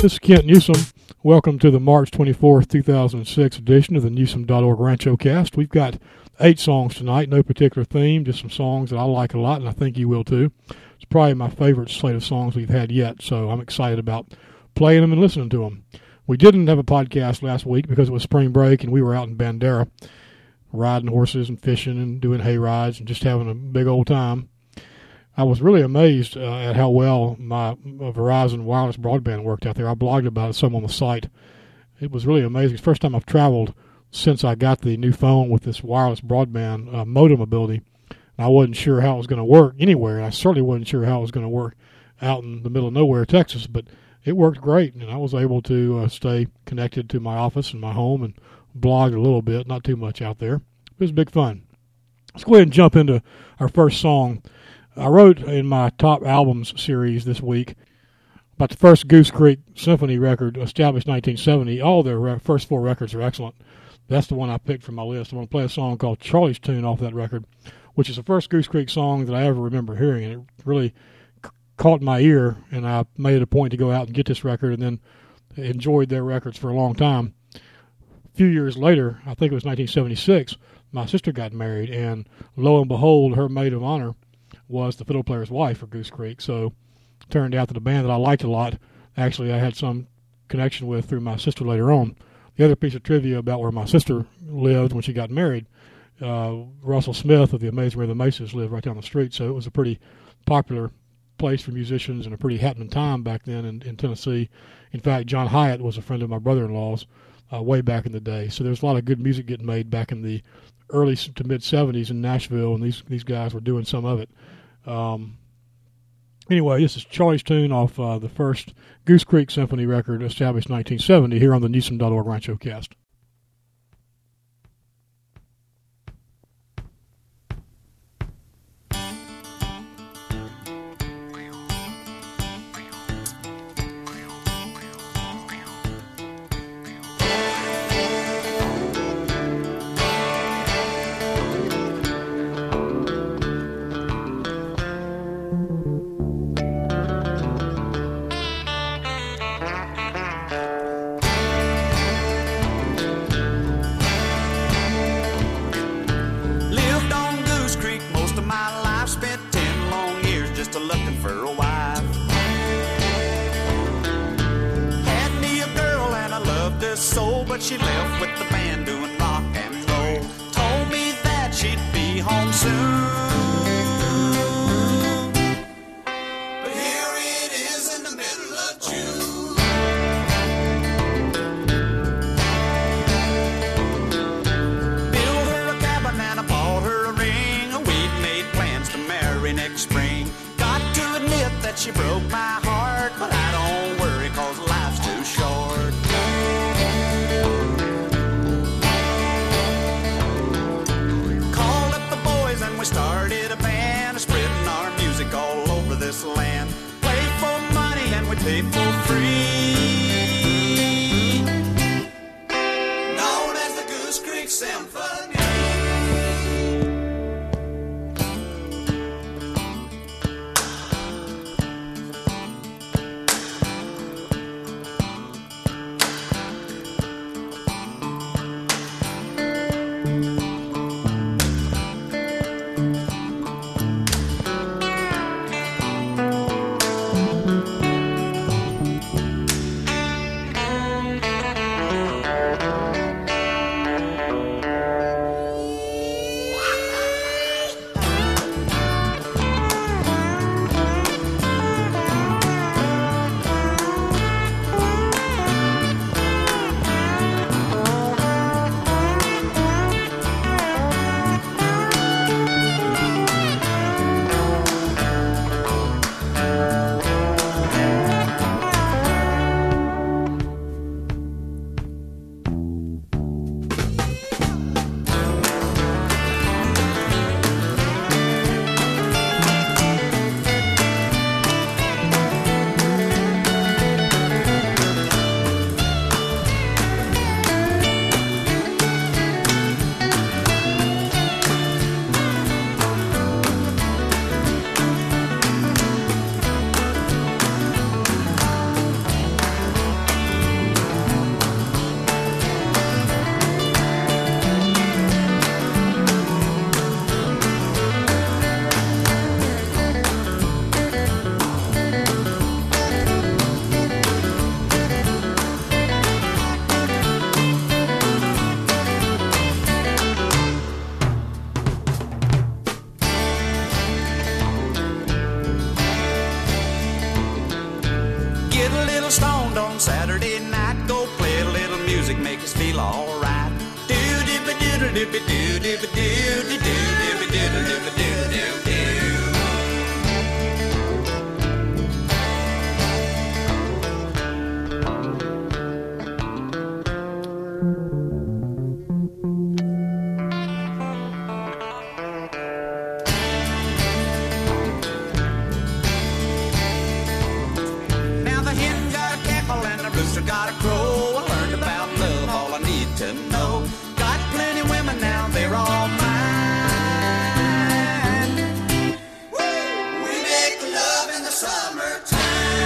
This is Kent Newsom. Welcome to the March 24th, 2006 edition of the Newsom.org Rancho Cast. We've got 8 songs tonight, no particular theme, just some songs that I like a lot, and I think you will too. It's probably my favorite slate of songs we've had yet, so I'm excited about playing them and listening to them. We didn't have a podcast last week because it was spring break and we were out in Bandera riding horses and fishing and doing hay rides and just having a big old time. I was really amazed at how well my Verizon wireless broadband worked out there. I blogged about it some on the site. It was really amazing. It's the first time I've traveled since I got the new phone with this wireless broadband modem ability. I wasn't sure how it was going to work anywhere, and I certainly wasn't sure how it was going to work out in the middle of nowhere, Texas, but it worked great, and I was able to stay connected to my office and my home and blog a little bit, not too much out there. It was big fun. Let's go ahead and jump into our first song. I wrote in my top albums series this week about the first Goose Creek Symphony record, established 1970. All their first 4 records are excellent. That's the one I picked from my list. I'm going to play a song called Charlie's Tune off that record, which is the first Goose Creek song that I ever remember hearing, and it really caught my ear, and I made it a point to go out and get this record and then enjoyed their records for a long time. A few years later, I think it was 1976, my sister got married, and lo and behold, her maid of honor was the fiddle player's wife for Goose Creek. So it turned out that a band that I liked a lot, actually I had some connection with through my sister later on. The other piece of trivia about where my sister lived when she got married, Russell Smith of the Amazing Ray of the Mesas lived right down the street, so it was a pretty popular place for musicians and a pretty happening time back then in Tennessee. In fact, John Hyatt was a friend of my brother-in-law's way back in the day. So there's a lot of good music getting made back in the early to mid-'70s in Nashville, and these guys were doing some of it. Anyway, this is Charlie's Tune off the first Goose Creek Symphony record, established 1970, here on the Newsom.org Rancho Cast. But she left with the band doing rock and roll. Told me that she'd be home soon. But here it is in the middle of June. Built her a cabin and I bought her a ring. We'd made plans to marry next spring. Got to admit that she broke my heart, but I don't worry 'cause life's too short. Started a band, spreading our music all over this land. Play for money and we pay for free. Known as the Goose Creek Symphony. dibby-doo, dibby-doo, dibby-doo, dibby-doo. Now the hen got a cackle and the rooster got a crow. I learned about love, all I need to know. Got plenty women now, they're all mine. Woo! We make love in the summertime.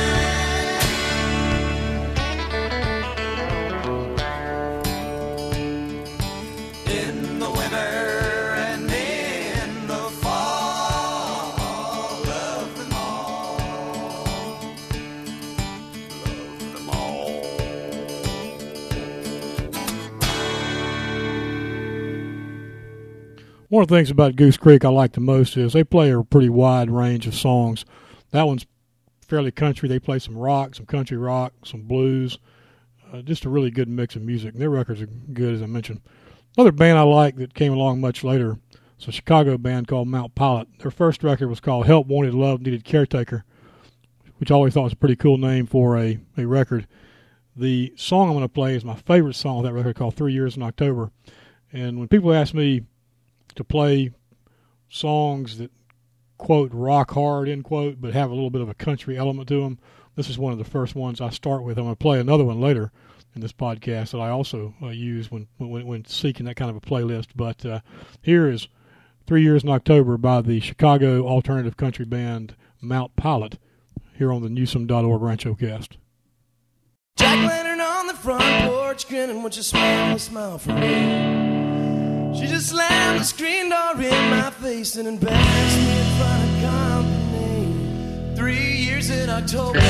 In the winter and in the fall, love them all. Love them all. One of the things about Goose Creek I like the most is they play a pretty wide range of songs. That one's fairly country. They play some rock, some country rock, some blues. Just a really good mix of music. And their records are good, as I mentioned. Another band I like that came along much later is a Chicago band called Mount Pilot. Their first record was called Help Wanted Love Needed Caretaker, which I always thought was a pretty cool name for a record. The song I'm going to play is my favorite song of that record, called 3 Years in October. And when people ask me to play songs that, quote, rock hard, end quote, but have a little bit of a country element to them, this is one of the first ones I start with. I'm going to play another one later in this podcast that I also use when seeking that kind of a playlist. But here is 3 Years in October by the Chicago alternative country band Mount Pilot here on the Newsome.org Rancho Cast. Jack Lantern on the front porch, grinning when she smiled a smile for me. She just slammed the screen door in my face and embarrassed me in front of company. 3 years in October.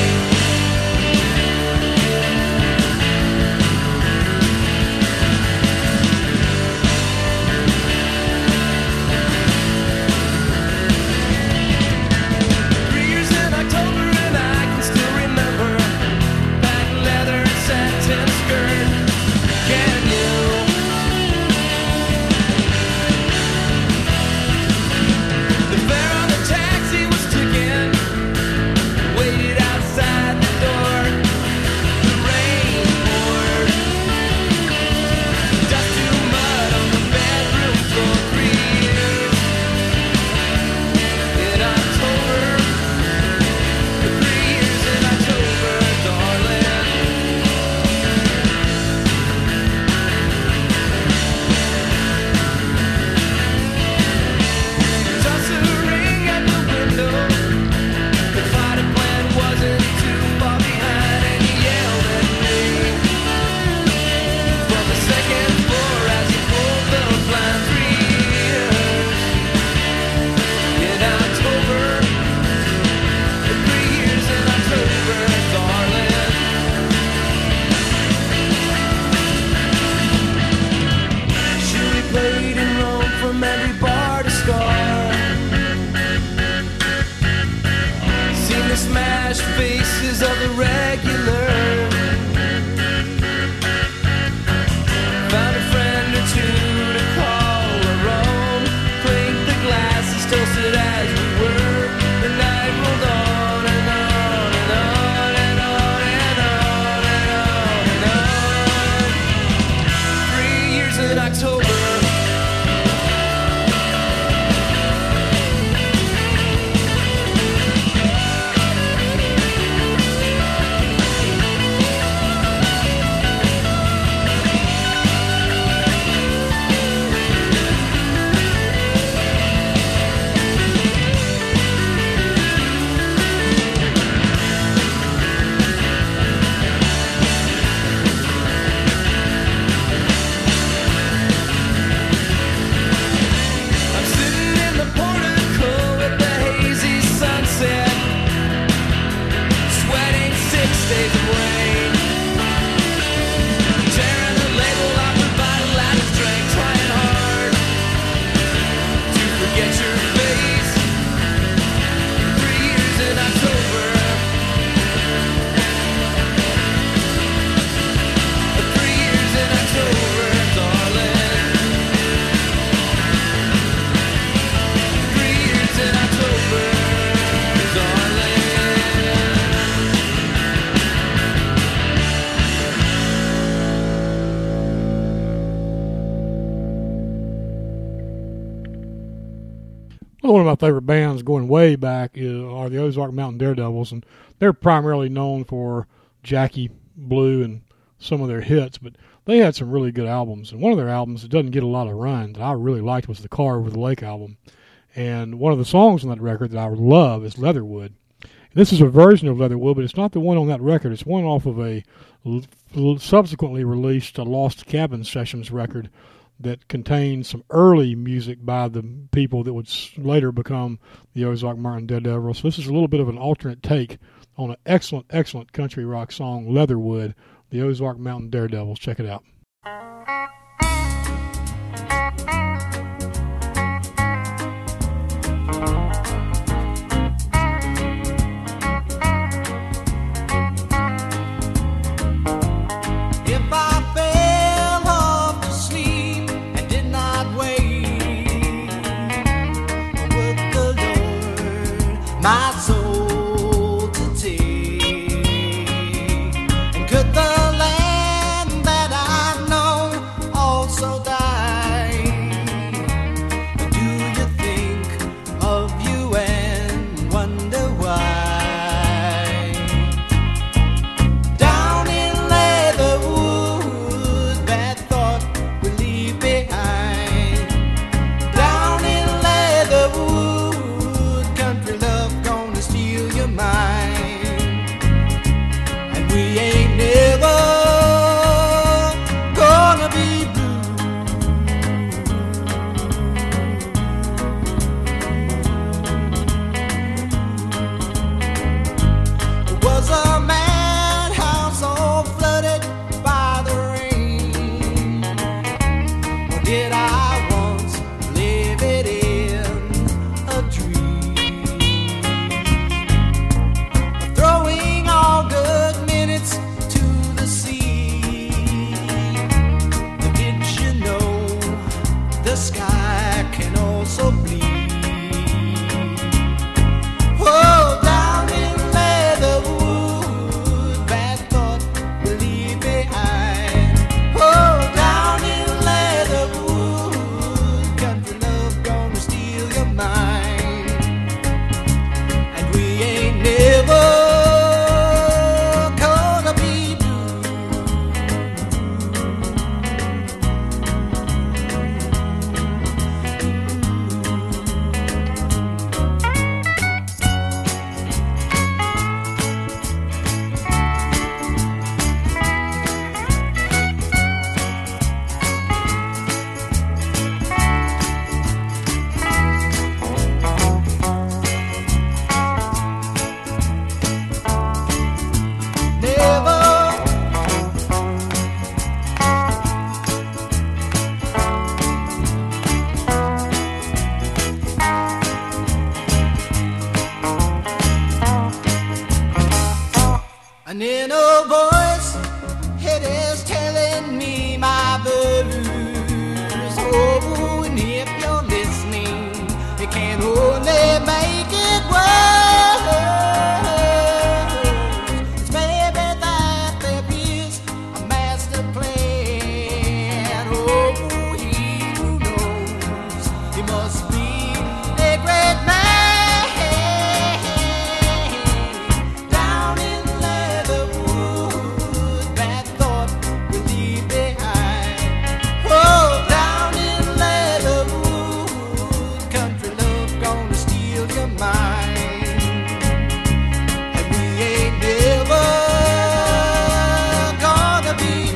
Waited outside One of my favorite bands going way back are the Ozark Mountain Daredevils, and they're primarily known for Jackie Blue and some of their hits, but they had some really good albums. And one of their albums that doesn't get a lot of run that I really liked was the Car Over the Lake album. And one of the songs on that record that I love is Leatherwood. And this is a version of Leatherwood, but it's not the one on that record. It's one off of a subsequently released Lost Cabin Sessions record that contains some early music by the people that would later become the Ozark Mountain Daredevils. So this is a little bit of an alternate take on an excellent, excellent country rock song, Leatherwood, the Ozark Mountain Daredevils. Check it out. If I fell off to sleep and did not wake, would the Lord my soul to take? And could the land that I know also die? Or do you think of you and wonder why? Down in Leatherwood, bad thought we leave behind. Down in Leatherwood, country love gonna steal your mind. And we ain't never gonna be blue. It was a madhouse all flooded by the rain. Or did I once live it in a dream? Throwing all good minutes to the sea. But did you know the sky can also bleed? Oh, down in Leatherwood, bad thought we leave behind. Oh, down in Leatherwood, country love gonna steal your mind. And we ain't never gonna be never. An inner voice, it is telling me my blues. Oh, and if you're listening, it can only make it worse. It's maybe that there is a master plan. Oh, he who knows, he must be a great man. Down in Leatherwood, bad thought we leave behind. Oh, down in Leatherwood, country love gonna steal your mind. And we ain't never gonna be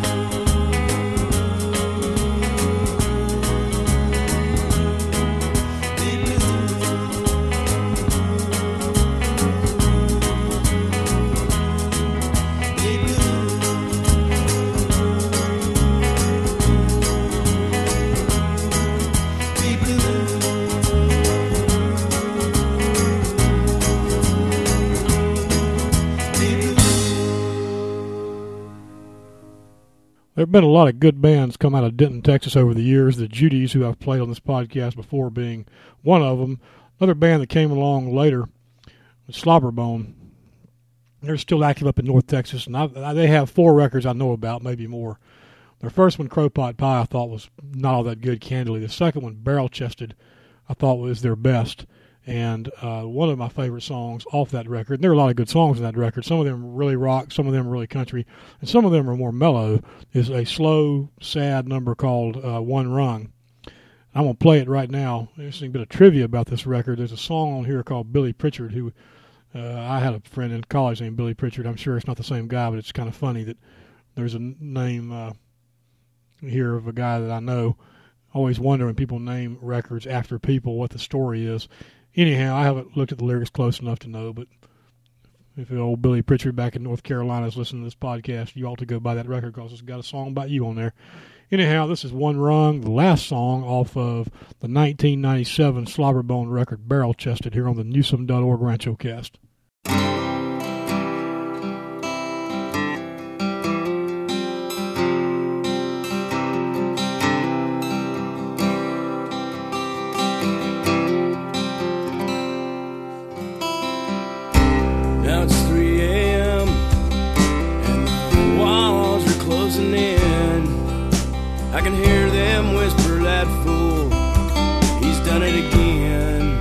There have been a lot of good bands come out of Denton, Texas over the years. The Judies, who I've played on this podcast before, being one of them. Another band that came along later was Slobberbone. They're still active up in North Texas, and they have 4 records I know about, maybe more. Their first one, Crowpot Pie, I thought was not all that good, candidly. The second one, Barrel Chested, I thought was their best. And one of my favorite songs off that record, and there are a lot of good songs in that record, some of them really rock, some of them really country, and some of them are more mellow, is a slow, sad number called One Rung. I'm going to play it right now. There's a bit of trivia about this record. There's a song on here called Billy Pritchard, who I had a friend in college named Billy Pritchard. I'm sure it's not the same guy, but it's kind of funny that there's a name here of a guy that I know. I always wonder when people name records after people what the story is. Anyhow, I haven't looked at the lyrics close enough to know, but if old Billy Pritchard back in North Carolina is listening to this podcast, you ought to go buy that record because it's got a song about you on there. Anyhow, this is One Rung, the last song off of the 1997 Slobberbone record, Barrel Chested, here on the Newsome.org Rancho Cast. Now it's 3 a.m. and the walls are closing in. I can hear them whisper, that fool, he's done it again.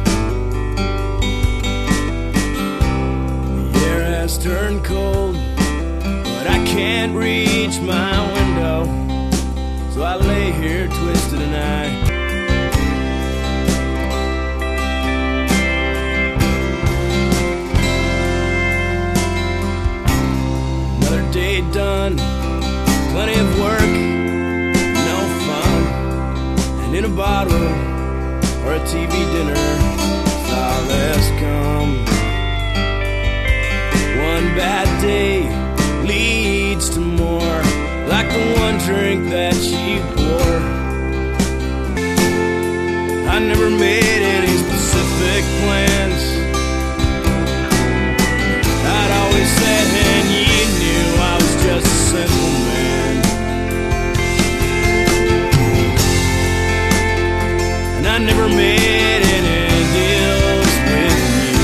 The air has turned cold, but I can't reach my window, so I lay here twisted and another day done, plenty of work, and in a bottle or a TV dinner, far less come. One bad day leads to more, like the one drink that she poured. I never made any specific plans. I'd always said, and you knew I was just a simple man. I never made any deals with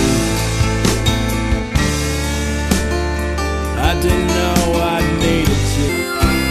you. I didn't know I needed to.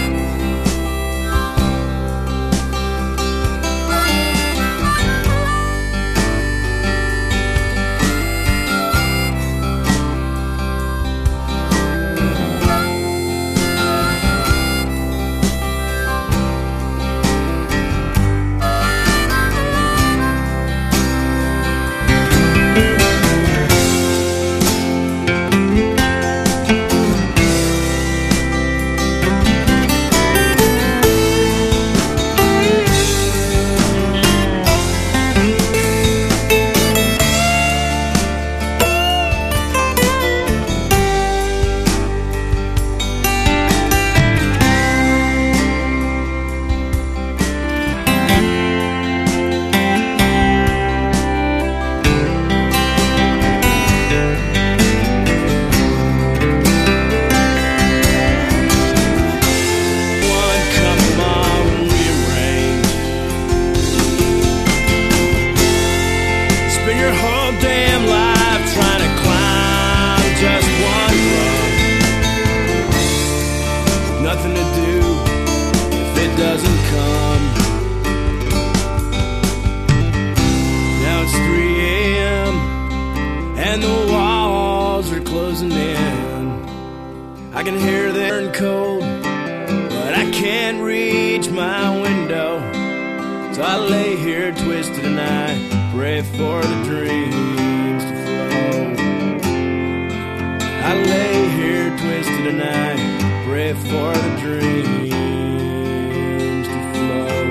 I can hear them turn cold, but I can't reach my window. So I lay here twisted and I pray for the dreams to flow. I lay here twisted and I pray for the dreams to flow.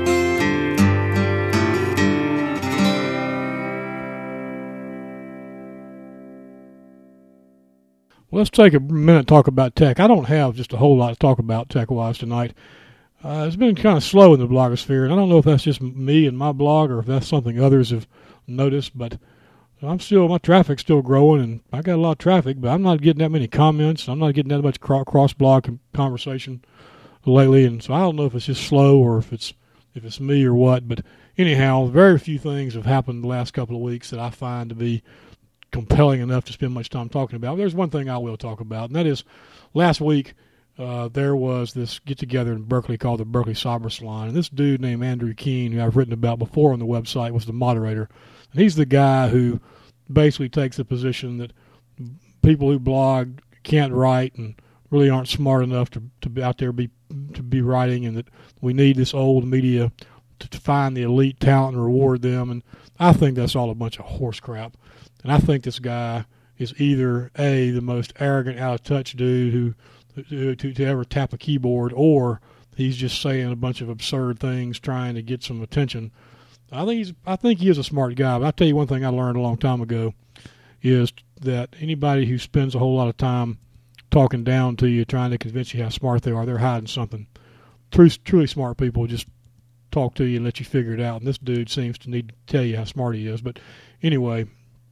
Let's take a minute to talk about tech. I don't have just a whole lot to talk about tech-wise tonight. It's been kind of slow in the blogosphere, and I don't know if that's just me and my blog or if that's something others have noticed, but my traffic's still growing, and I got a lot of traffic, but I'm not getting that many comments. I'm not getting that much cross-blog conversation lately, and so I don't know if it's just slow or if it's me or what, but anyhow, very few things have happened the last couple of weeks that I find to be compelling enough to spend much time talking about. There's one thing I will talk about, and that is last week there was this get-together in Berkeley called the Berkeley Cyber Salon. And this dude named Andrew Keene, who I've written about before on the website, was the moderator. And he's the guy who basically takes the position that people who blog can't write and really aren't smart enough to be out there to be writing, and that we need this old media to find the elite talent and reward them. And I think that's all a bunch of horse crap. And I think this guy is either the most arrogant, out-of-touch dude to ever tap a keyboard, or he's just saying a bunch of absurd things trying to get some attention. I think he is a smart guy. But I'll tell you one thing I learned a long time ago is that anybody who spends a whole lot of time talking down to you, trying to convince you how smart they are, they're hiding something. Truly smart people just talk to you and let you figure it out. And this dude seems to need to tell you how smart he is. But anyway,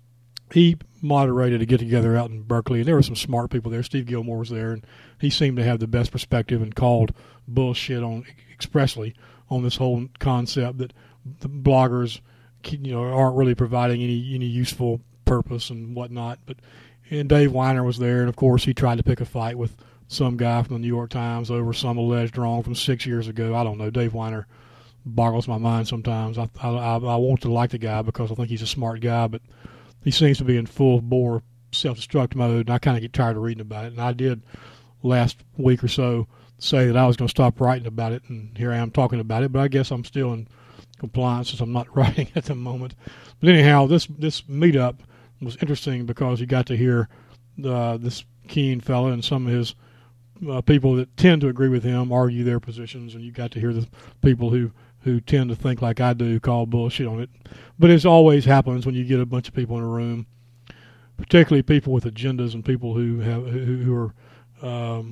he moderated a get-together out in Berkeley, and there were some smart people there. Steve Gilmore was there, and he seemed to have the best perspective and called bullshit expressly on this whole concept that the bloggers, aren't really providing any useful purpose and whatnot. And Dave Weiner was there, and of course he tried to pick a fight with some guy from the New York Times over some alleged wrong from 6 years ago. I don't know. Dave Weiner boggles my mind sometimes. I want to like the guy because I think he's a smart guy, but he seems to be in full bore self-destruct mode, and I kind of get tired of reading about it. And I did last week or so say that I was going to stop writing about it, and here I am talking about it, but I guess I'm still in compliance since I'm not writing at the moment. But anyhow, this meetup was interesting because you got to hear this Keene fella and some of his people that tend to agree with him argue their positions, and you got to hear the people who tend to think like I do call bullshit on it. But it always happens when you get a bunch of people in a room, particularly people with agendas and people who are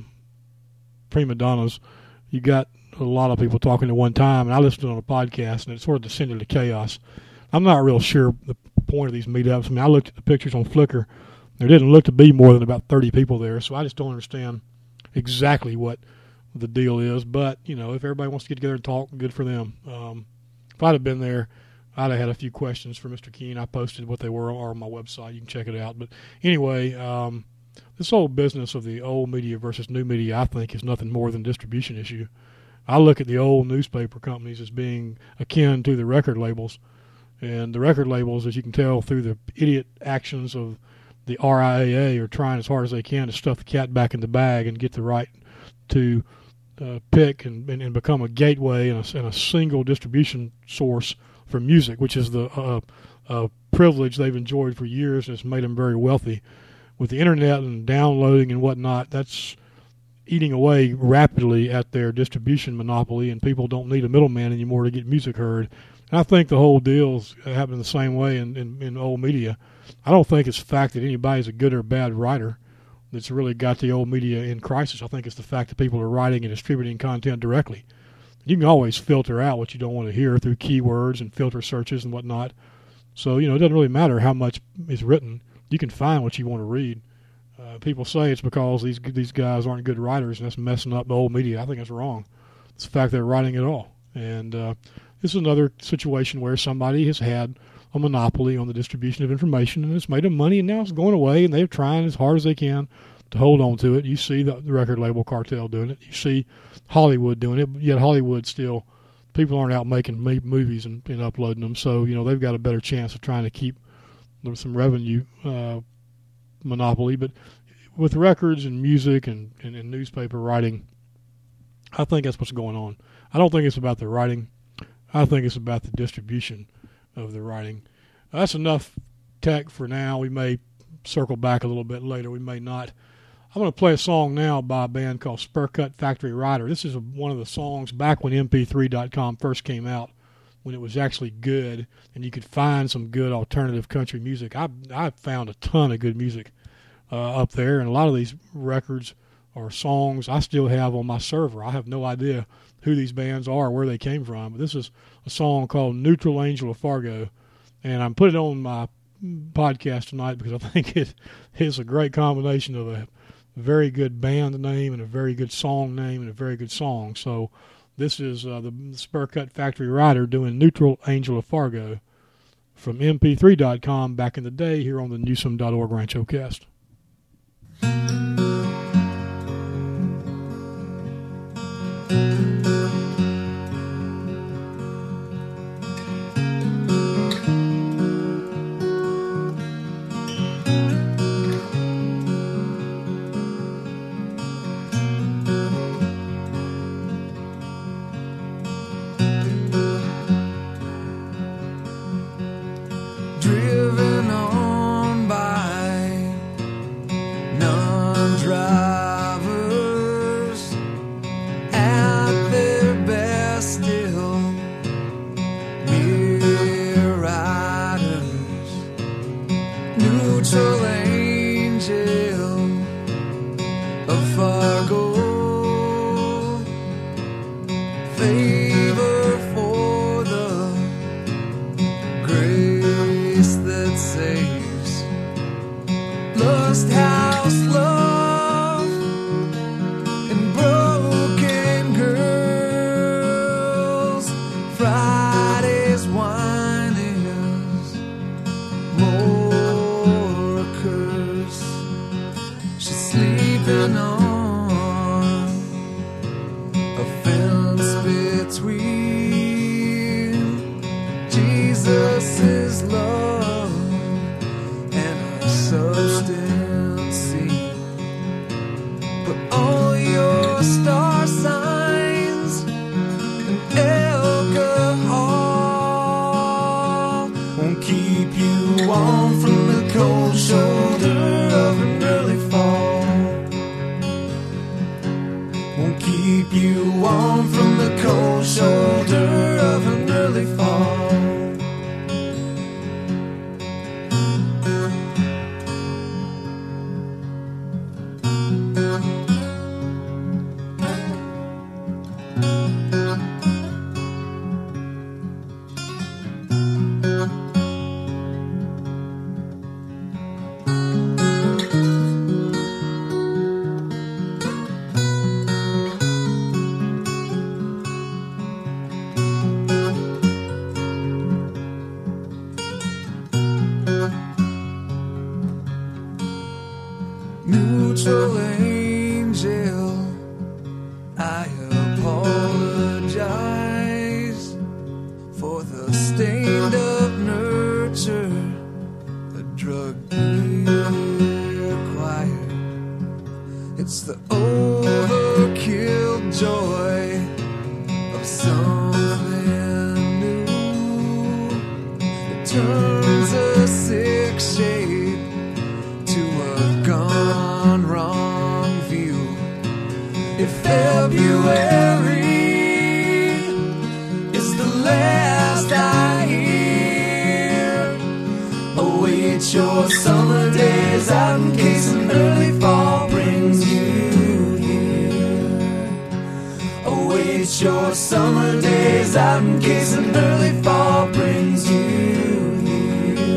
prima donnas. You got a lot of people talking at one time, and I listened to it on a podcast, and it sort of descended to chaos. I'm not real sure the point of these meetups. I mean, I looked at the pictures on Flickr. There didn't look to be more than about 30 people there, so I just don't understand exactly what the deal is. But, if everybody wants to get together and talk, good for them. If I'd have been there, I'd have had a few questions for Mr. Keene. I posted what they were on my website. You can check it out. But anyway, this whole business of the old media versus new media, I think, is nothing more than a distribution issue. I look at the old newspaper companies as being akin to the record labels. And the record labels, as you can tell through the idiot actions of the RIAA, are trying as hard as they can to stuff the cat back in the bag and get the right to pick and become a gateway and a single distribution source for music, which is the privilege they've enjoyed for years and has made them very wealthy. With the internet and downloading and whatnot, that's eating away rapidly at their distribution monopoly, and people don't need a middleman anymore to get music heard. And I think the whole deal's happening the same way in old media. I don't think it's the fact that anybody's a good or bad writer that's really got the old media in crisis. I think it's the fact that people are writing and distributing content directly. You can always filter out what you don't want to hear through keywords and filter searches and whatnot. So, it doesn't really matter how much is written. You can find what you want to read. People say it's because these guys aren't good writers and that's messing up the old media. I think that's wrong. It's the fact they're writing it all. And this is another situation where somebody has had a monopoly on the distribution of information, and it's made them money, and now it's going away, and they're trying as hard as they can to hold on to it. You see the record label cartel doing it. You see Hollywood doing it, but yet Hollywood still, people aren't out making movies and uploading them, so they've got a better chance of trying to keep some revenue monopoly. But with records and music and newspaper writing, I think that's what's going on. I don't think it's about the writing. I think it's about the distribution of the writing. That's enough tech for now. We may circle back a little bit later. We may not. I'm going to play a song now by a band called Spurcut Factory Rider. This is one of the songs back when MP3.com first came out, when it was actually good and you could find some good alternative country music. I found a ton of good music up there, and a lot of these records or songs I still have on my server. I have no idea who these bands are, where they came from. But this is a song called Neutral Angel of Fargo, and I'm putting it on my podcast tonight because I think it is a great combination of a very good band name and a very good song name and a very good song. So this is the Spurcut Factory Rider doing Neutral Angel of Fargo from MP3.com back in the day here on the Newsome.org Rancho Cast. Friday's wine is more a curse. She's sleeping on a fence between Jesus' love and her substance. But all your star signs and alcohol won't keep you warm from the cold shoulder of an early fall. Won't keep you warm from the cold shoulder of an early fall. Neutral angel, I apologize for the stained up nurture, the drug required. It's the overkill joy of something new. It turns a sick shape to a gone wrong view. If February is the last I hear, await your summer days out in case an early fall brings you here. Await your summer days out in case an early fall brings you here.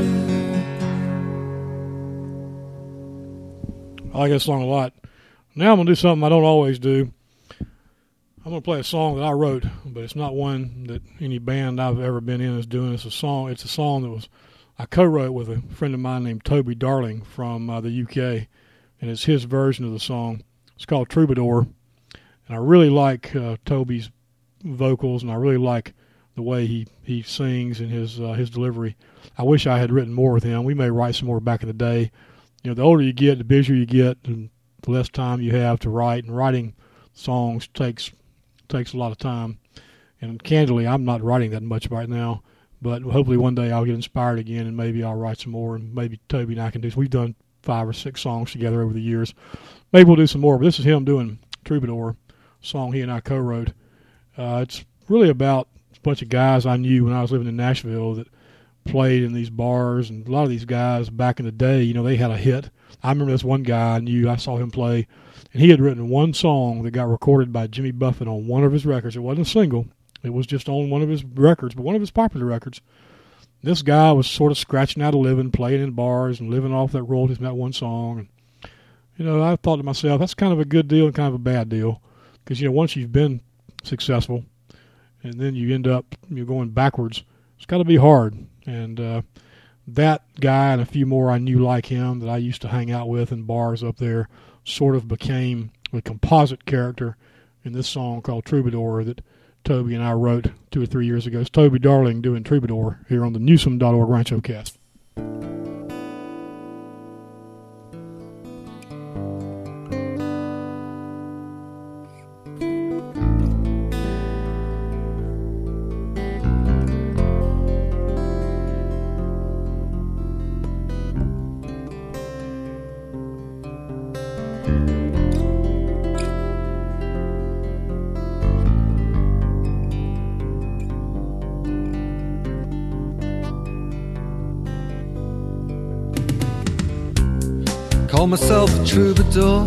I like that song a lot. Now I'm going to do something I don't always do. I'm going to play a song that I wrote, but it's not one that any band I've ever been in is doing. It's a song that I co-wrote with a friend of mine named Toby Darling from the UK, and it's his version of the song. It's called Troubadour, and I really like Toby's vocals, and I really like the way he sings and his delivery. I wish I had written more with him. We may write some more back in the day. You know, the older you get, the busier you get, and the less time you have to write. And writing songs takes a lot of time. And candidly, I'm not writing that much right now. But hopefully one day I'll get inspired again, and maybe I'll write some more. And maybe Toby and I can do. We've done 5 or 6 songs together over the years. Maybe we'll do some more. But this is him doing Troubadour, a song he and I co-wrote. It's really about a bunch of guys I knew when I was living in Nashville that played in these bars, and a lot of these guys back in the day, you know, they had a hit. I remember this one guy I knew, I saw him play, and he had written one song that got recorded by Jimmy Buffett on one of his records. It wasn't a single. It was just on one of his records, but one of his popular records. This guy was sort of scratching out a living, playing in bars and living off that royalties from that one song. And, you know, I thought to myself, that's kind of a good deal and kind of a bad deal, because, you know, once you've been successful and then you end up going backwards, it's got to be hard. And that guy and a few more I knew like him that I used to hang out with in bars up there sort of became a composite character in this song called Troubadour that Toby and I wrote 2 or 3 years ago. It's Toby Darling doing Troubadour here on the Newsome.org Rancho Cast. Call myself a troubadour,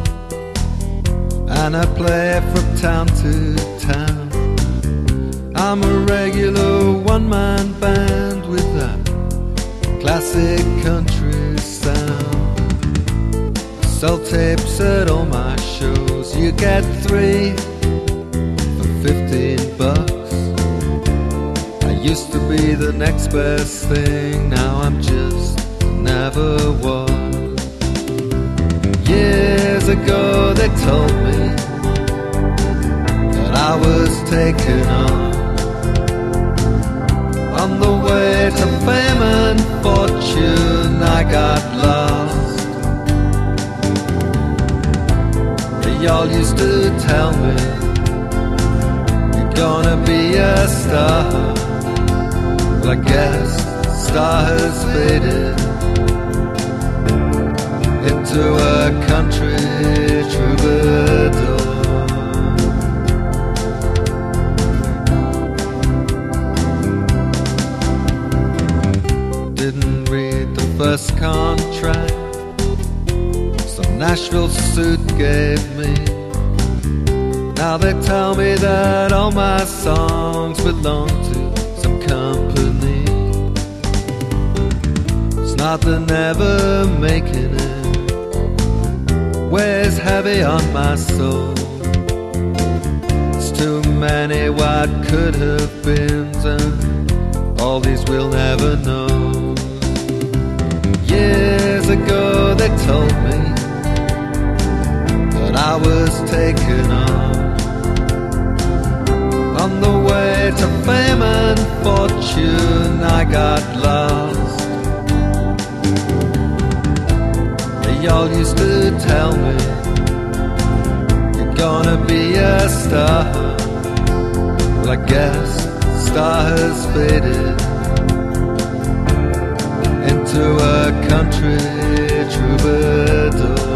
and I play from town to town. I'm a regular one-man band with that classic country sound. Sell tapes at all my shows. You get 3 for $15. used to be the next best thing, now I'm just never was. Years ago they told me that I was taken on the way to fame and fortune. I got lost. Y'all used to tell me you're gonna be a star. Well, I guess the star has faded into a country troubadour. Didn't read the first contract some Nashville suit gave me. Now they tell me that all my songs belong to some company. It's not the never making it weighs heavy on my soul. It's too many what could have beens and all these we'll never know. Years ago they told me that I was taken on the way to fame and fortune. I got lost. Y'all used to tell me you're gonna be a star. Well, I guess the star has faded into a country troubadour.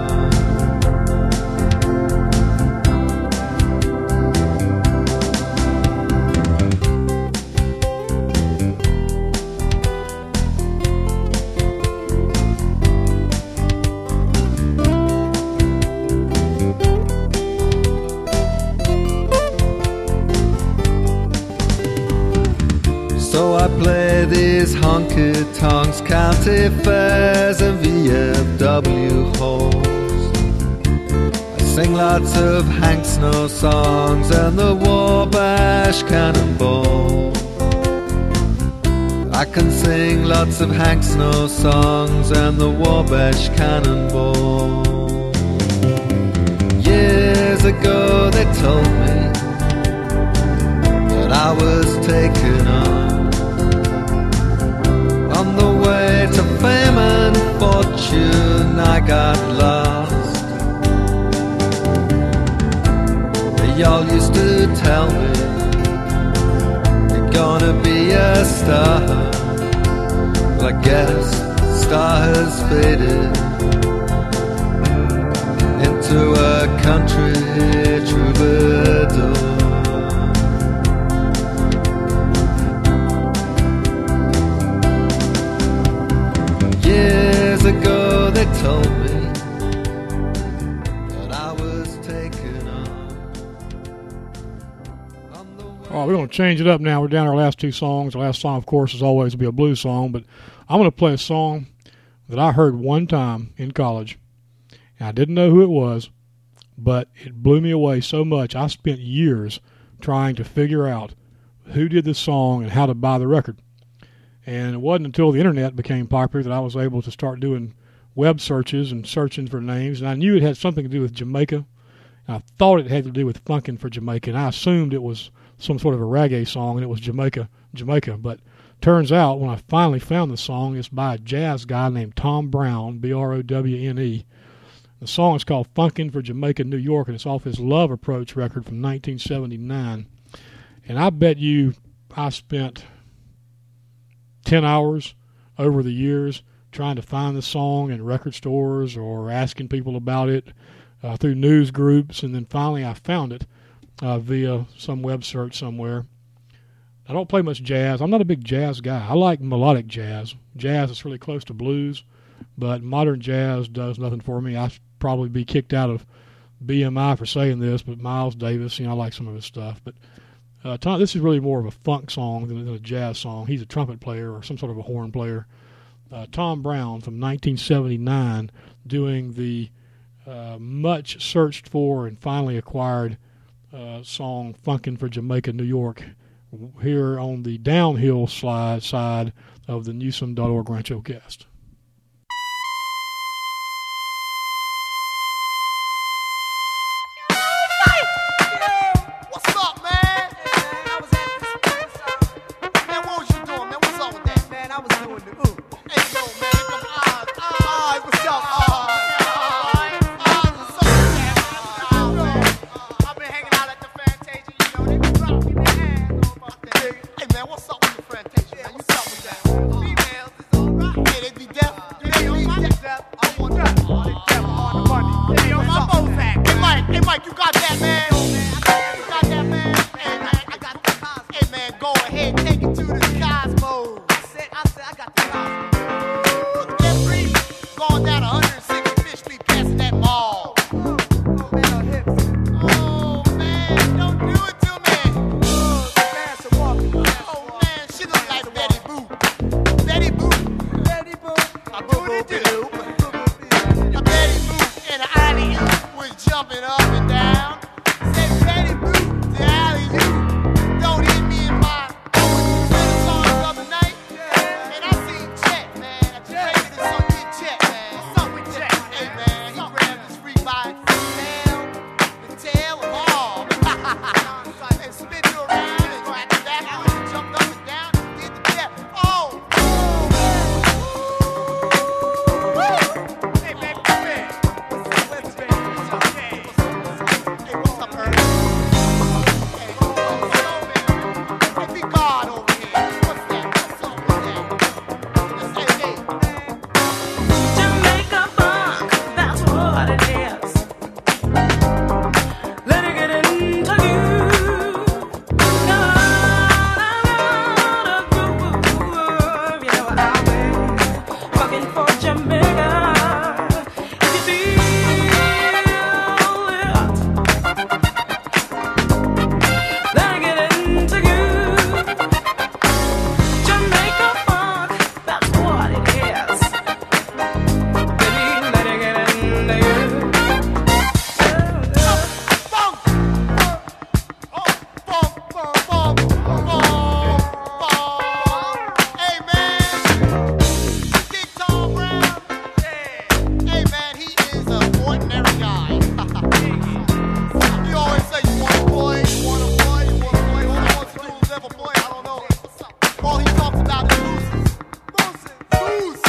So I play these honky-tonks, county fairs and VFW halls. I sing lots of Hank Snow songs and the Wabash Cannonball. I can sing lots of Hank Snow songs and the Wabash Cannonball. Years ago they told me that I was taken on the way to fame and fortune. I got lost. Y'all used to tell me you're gonna be a star. Well, I guess the star has faded into a country troubadour. Years ago they told me that I was taken on the way. All right, we're going to change it up now. We're down to our last two songs. The last song, of course, is always be a blues song, but I'm going to play a song that I heard one time in college. And I didn't know who it was, but it blew me away so much. I spent years trying to figure out who did this song and how to buy the record. And it wasn't until the internet became popular that I was able to start doing web searches and searching for names. And I knew it had something to do with Jamaica. And I thought it had to do with Funkin' for Jamaica. And I assumed it was some sort of a reggae song and it was Jamaica. But turns out when I finally found the song, it's by a jazz guy named Tom Brown, Browne. The song is called Funkin' for Jamaica, New York, and it's off his Love Approach record from 1979. And I bet you I spent 10 hours over the years trying to find the song in record stores or asking people about it through news groups, and then finally I found it via some web search somewhere. I don't play much jazz. I'm not a big jazz guy. I like melodic jazz. Jazz is really close to blues, but modern jazz does nothing for me. I'd probably be kicked out of BMI for saying this, but Miles Davis, I like some of his stuff. But this is really more of a funk song than a jazz song. He's a trumpet player or some sort of a horn player. Tom Brown from 1979 doing the much searched for and finally acquired song Funkin' for Jamaica, New York here on the downhill side of the Newsome.org Rancho Cast. What's up, man? I was at this man, what was you doing, man? What's up with that? Man, I was doing the Hey, yo, man, come on. What's up? I've been hanging out at the Fantasia, you know, they be dropping their hands on my thing. Hey, man, what's up with the Fantasia, man? You talk with that. Females is alright. Hey, they be deaf. They be deaf. I want that. They deaf on the money. Hey, yo, my Bozak. Hey, Mike, you got that, man? You got that, man? Hey, man, I got the Cosmos. Hey, man, go ahead, take it to the Cosmos. I said, I got the Cosmos. Look, Jeffrey, going down 165th Street, past that mall. Oh, man, don't do it to me. Oh, man, she look like Betty Boop. Betty Boop. Betty Boop. I boo-boo-boo. A Betty Boop and an alley-oop was jumping up and down. Said Betty Boop to alley-oop. Don't hit me in my... You heard the song the other night? And I seen Chet, man. I just played this on your Chet, man. What's up with Chet? Hey, man, he grabbed his freak by the tail and all. And spin you around and go at the backwards and jumped up and down and did the dip. Oh! Hey, baby, come here. What's up, baby? What's up, hey? Hey, what's up, Earl? Hey, man. Hey, be God over here. What's that? What's up with that? Let's say, hey. Jamaica funk, that's what it is. Let it get into you. Come on, groove. You know I've been fucking for Jamaica. If you feel it, let it get into you. Jamaica funk, that's what it is. Baby, let it get into you. Funk! Funk! Hey, man! Big Tom Brown? Hey, man, he is an ordinary guy. You always say you want to play, All he wants to do is never play, I don't know. All he talks about is losers. Lose!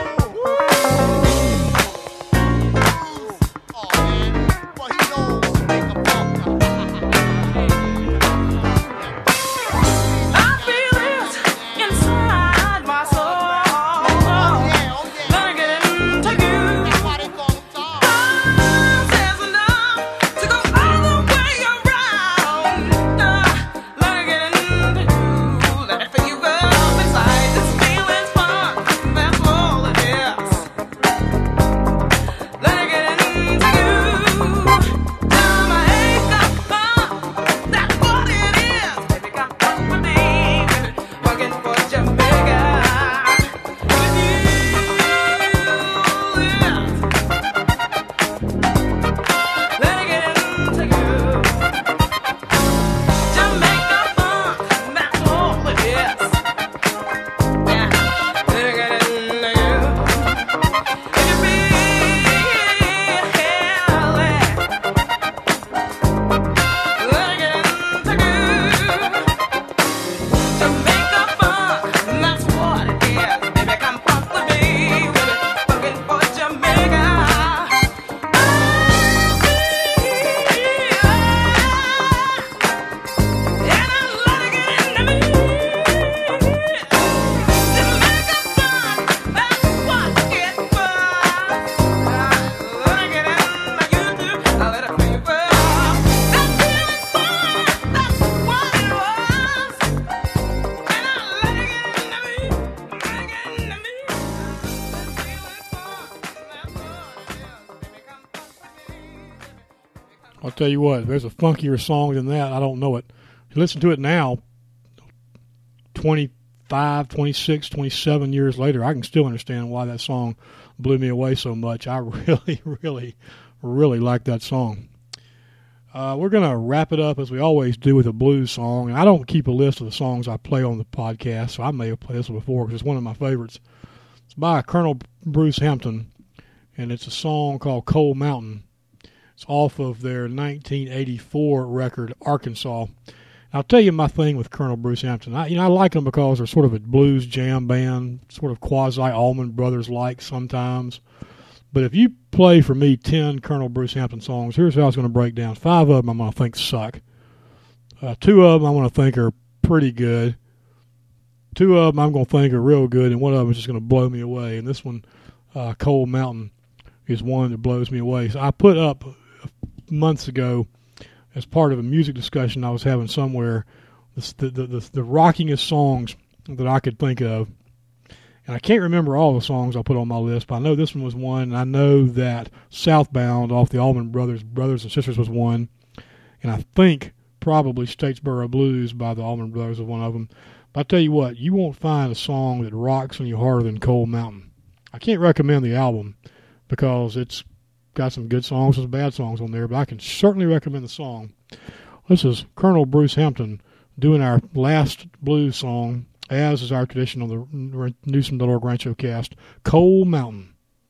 Oh, man. Well, he knows to make a funk. I feel it inside my soul. Let it get into you. That's why they call him Tom. There's enough to go all the way around. Let it get into you. Let it feel up inside. This feeling's fun. That's all it is. Let it get into you. Jamaica funk. That's what it is. Baby, come fuck with me. Fucking for Jamaica. With you, yeah. Let it get into you. Jamaica funk, that's all it is. Yeah, let it get into you. If you feel hell, let it get into you. Jamaica funk, that's what it is. Baby, come fuck with me. Fucking for Jamaica. I'll tell you what, if there's a funkier song than that, I don't know it. You listen to it now, 25, 26, 27 years later, I can still understand why that song blew me away so much. I really, really, really like that song. We're going to wrap it up as we always do with a blues song. And I don't keep a list of the songs I play on the podcast, so I may have played this one before because it's one of my favorites. It's by Colonel Bruce Hampton, and it's a song called Cold Mountain. It's off of their 1984 record, Arkansas. I'll tell you my thing with Colonel Bruce Hampton. I like them because they're sort of a blues jam band, sort of quasi-Allman Brothers-like sometimes. But if you play for me 10 Colonel Bruce Hampton songs, here's how it's going to break down. 5 of them I'm going to think suck. 2 of them I'm going to think are pretty good. 2 of them I'm going to think are real good, and 1 of them is just going to blow me away. And this one, Cold Mountain, is one that blows me away. So I put up months ago, as part of a music discussion I was having somewhere, the rockingest songs that I could think of. And I can't remember all the songs I put on my list, but I know this one was one, and I know that Southbound off the Allman Brothers and Sisters was one, and I think probably Statesboro Blues by the Allman Brothers was one of them. But I tell you what, you won't find a song that rocks on you harder than Cold Mountain. I can't recommend the album because it's got some good songs and some bad songs on there, but I can certainly recommend the song. This is Colonel Bruce Hampton doing our last blues song, as is our tradition on the Newsom.org Rancho Cast, Cold Mountain.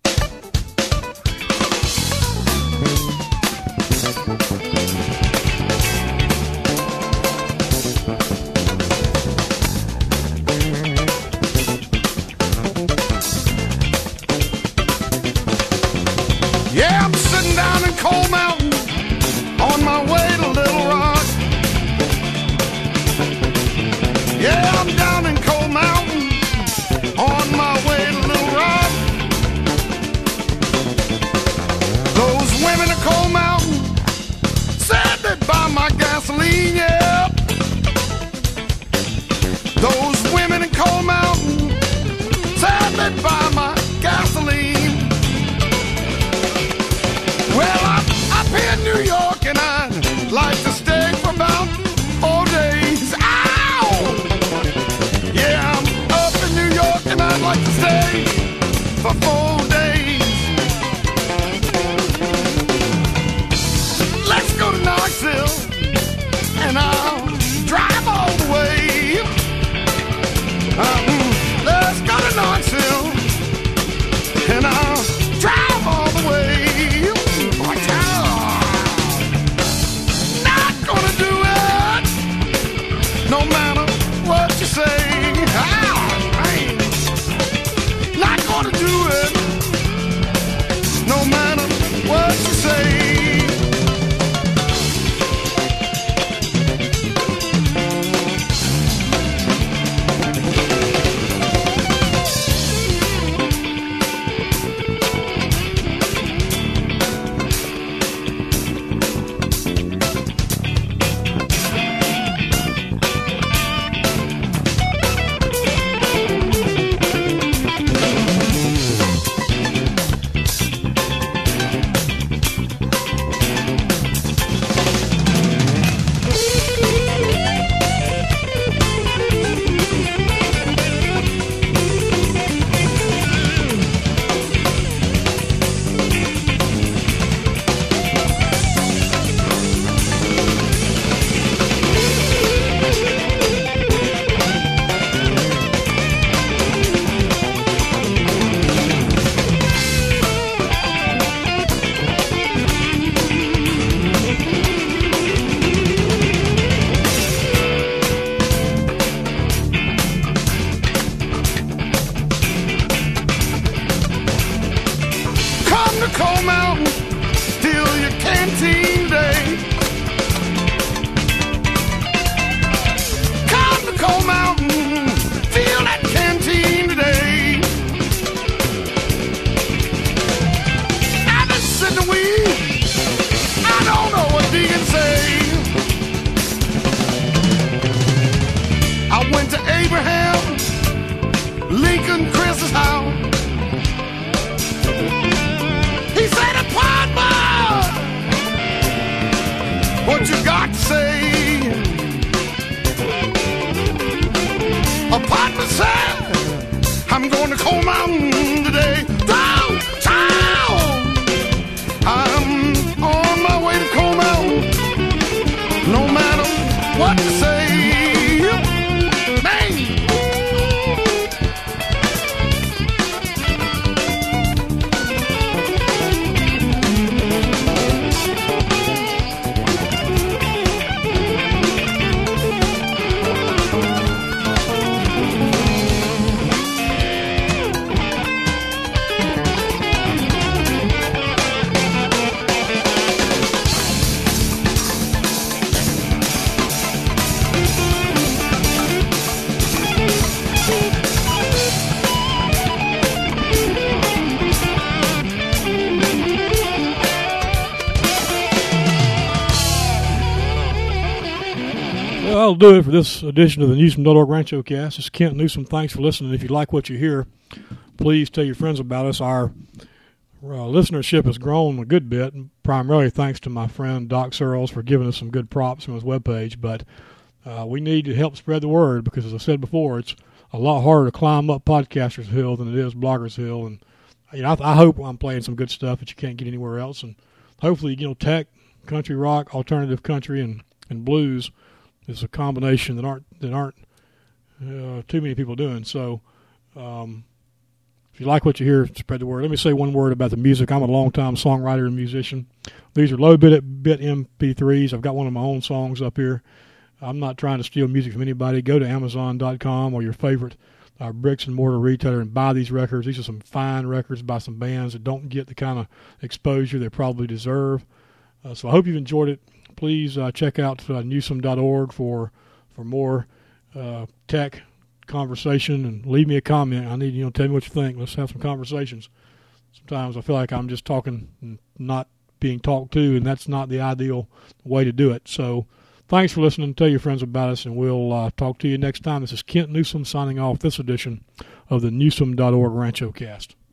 Yeah, I'm sitting down in Cold Mountain on my way to Little Rock. Yeah, I'm down in Cold Mountain on my way to Little Rock. Those women in Cold Mountain said they'd buy my gasoline, yeah. Those women in Cold Mountain said they'd buy my gasoline. Well, I'm up here in New York and I'd like to stay for about 4 days. Ow! Yeah, I'm up in New York and I'd like to stay for 4 days. Let's go to Knoxville and I'll drive all the way. Let's go to Knoxville and I'll drive all the way. Not gonna do it, no matter what you say. Man. Not gonna do it, no matter what you say. Lincoln Chris's house. He said, "Partner, what you got to say?" A partner said, "I'm going to Coal Mountain today." Downtown, I'm on my way to Coal Mountain. that'll do it for this edition of the Newsom.org Rancho Cast. This is Kent Newsom. Thanks for listening. If you like what you hear, please tell your friends about us. Our listenership has grown a good bit, primarily thanks to my friend Doc Searles for giving us some good props from his webpage. But we need to help spread the word because, as I said before, it's a lot harder to climb up Podcasters Hill than it is Bloggers Hill. And I hope I'm playing some good stuff that you can't get anywhere else. And hopefully, tech, country rock, alternative country, and blues is a combination that aren't too many people doing. So if you like what you hear, spread the word. Let me say one word about the music. I'm a longtime songwriter and musician. These are low-bit MP3s. I've got one of my own songs up here. I'm not trying to steal music from anybody. Go to Amazon.com or your favorite bricks and mortar retailer and buy these records. These are some fine records by some bands that don't get the kind of exposure they probably deserve. So I hope you've enjoyed it. Please check out Newsom.org for more tech conversation and leave me a comment. I need tell me what you think. Let's have some conversations. Sometimes I feel like I'm just talking and not being talked to, and that's not the ideal way to do it. So thanks for listening. Tell your friends about us, and we'll talk to you next time. This is Kent Newsom signing off this edition of the Newsom.org Rancho Cast.